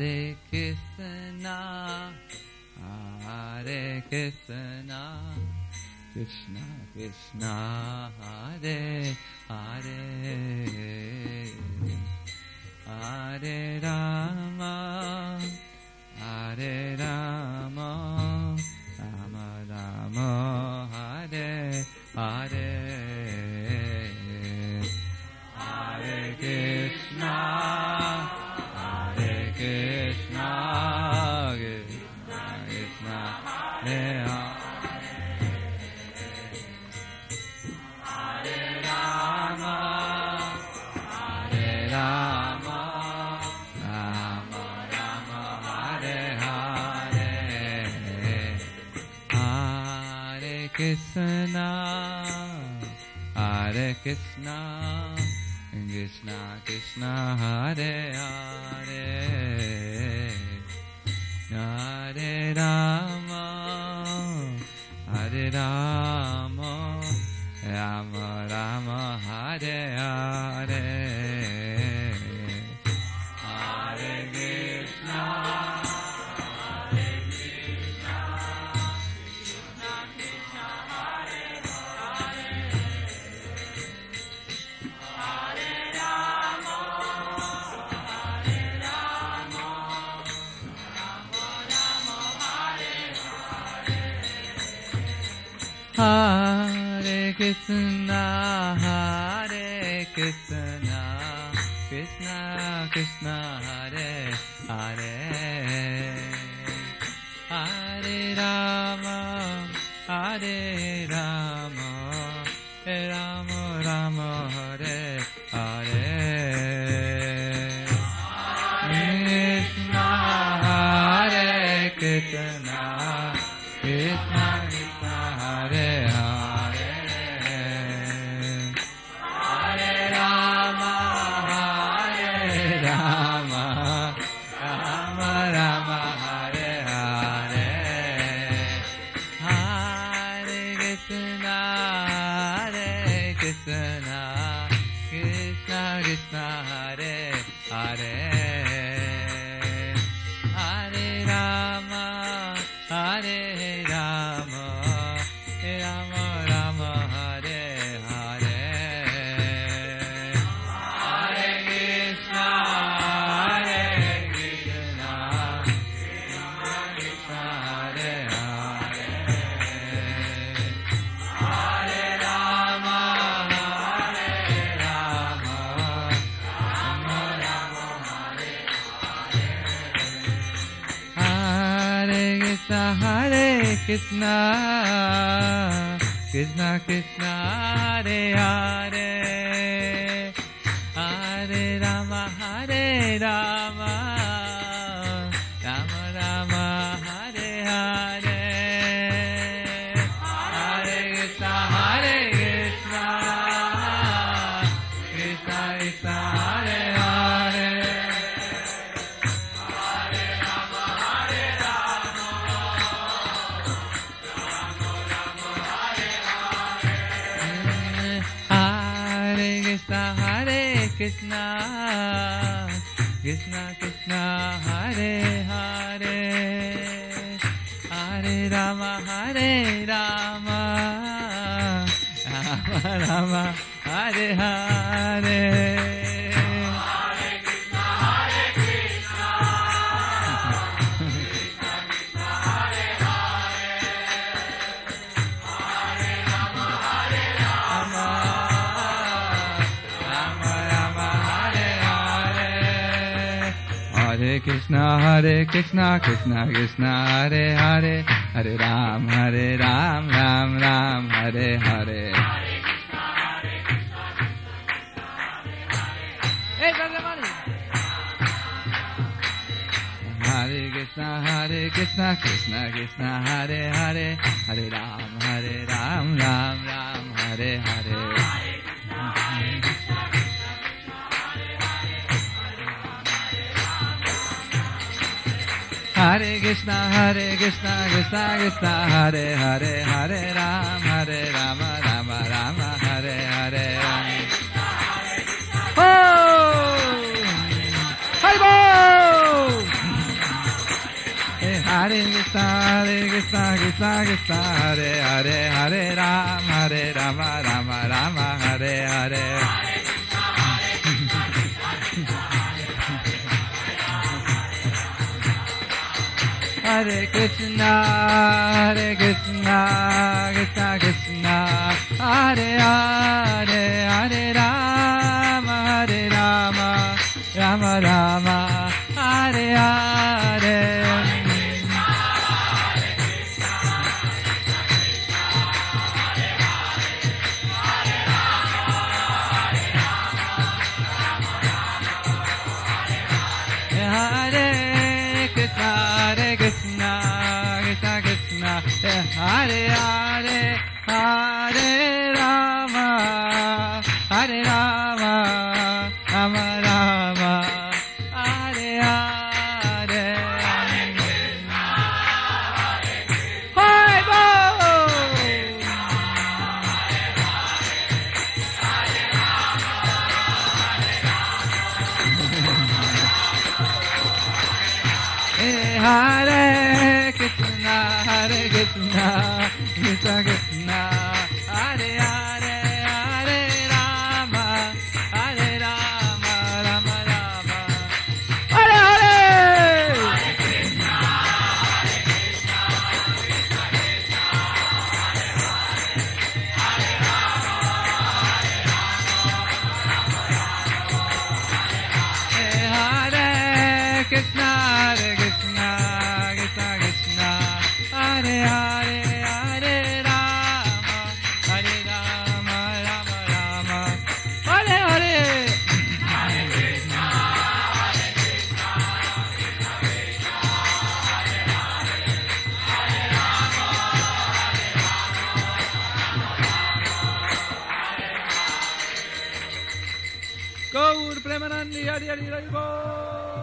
Hare Krishna, Hare Krishna, Krishna Krishna, Hare Hare, Hare Rama, Hare Rama, Rama Rama, Hare Hare, Hare Krishna, Hare Krishna, Krishna Krishna, Hare Hare. Krishna, Hare Krishna, Krishna Krishna, Hare Hare, Hare Rama, Hare Rama, Rama Rama, Hare Hare, Hare Krishna. Hare Krishna, Hare Krishna, Krishna Krishna, Hare Hare, Hare Rama, Hare Rama, Rama Rama, Hare Hare, Krishna, Hare Krishna, Krishna Krishna, Hare Hare, Hare Rama, Hare Rama, Rama Rama, Hare Hare, Hare Krishna, Hare Krishna, Krishna Krishna, Hare Hare, Hare Rama, Hare Rama, Rama Rama, Hare Hare, Hare Krishna, Hare Krishna, Krishna Krishna, Hare Hare, Hare Rama, Hare Rama, Rama Rama, Hare Krishna, Hare Krishna, Krishna Krishna, Hare Hare, Hare Rama, Hare Rama, Rama Rama, Hare Hare, Hare Krishna, Hare Krishna, Krishna Krishna, Hare Hare, Hare Krishna, Krishna Krishna, Hare Hare, Hare Rama, Hare Rama, Rama Rama, Hare Hare. Hare Krishna, Krishna Krishna, Hare Hare, Hare Ram, Ram Ram, Hare Hare. Hare Krishna, Krishna Krishna, Hare Hare, Hare Ram, Ram Ram, Hare Hare. Hare Krishna, Krishna Krishna, Hare Hare, Hare Rama, Rama, Hare Hare. Oh! Hare Bol! Hare Krishna, Krishna Krishna, Hare Hare, Hare Rama, Rama Rama, Hare Hare. Hare Krishna, Krishna Krishna, Hare Hare, Hare Rama, Rama Rama, Hare Hare. Hare Krishna, Krishna Krishna, Hare Hare, Hare Rama, Rama Rama, Hare Hare. Hare Krishna, Krishna Krishna, Hare Hare, Hare Rama, Rama Rama, Hare Hare. Hare Krishna, Krishna Krishna, Hare Hare, Hare Rama, Rama Rama, Hare Hare. Gaur Premanandi, Hari Hari Hari Bol.